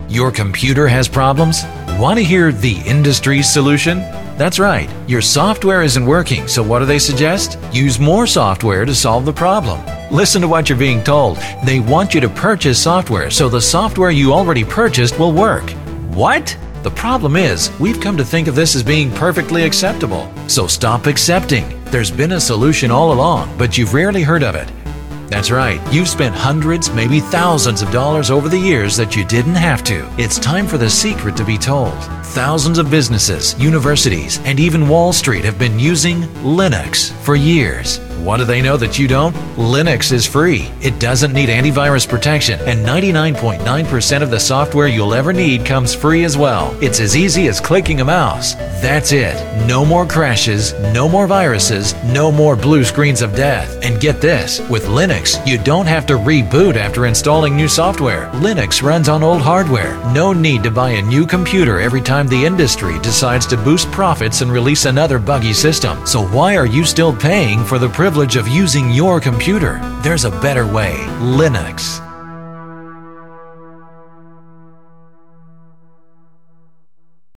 Your computer has problems? Want to hear the industry's solution? That's right, your software isn't working, so what do they suggest? Use more software to solve the problem. Listen to what you're being told. They want you to purchase software so the software you already purchased will work. What? The problem is, we've come to think of this as being perfectly acceptable. So stop accepting. There's been a solution all along, but you've rarely heard of it. That's right, you've spent hundreds, maybe thousands of dollars over the years that you didn't have to. It's time for the secret to be told. Thousands of businesses, universities, and even Wall Street have been using Linux for years. What do they know that you don't? Linux is free. It doesn't need antivirus protection, and 99.9% of the software you'll ever need comes free as well. It's as easy as clicking a mouse. That's it. No more crashes, no more viruses, no more blue screens of death. And get this, with Linux, you don't have to reboot after installing new software. Linux runs on old hardware. No need to buy a new computer every time the industry decides to boost profits and release another buggy system. So why are you still paying for the privilege of using your computer? There's a better way. Linux.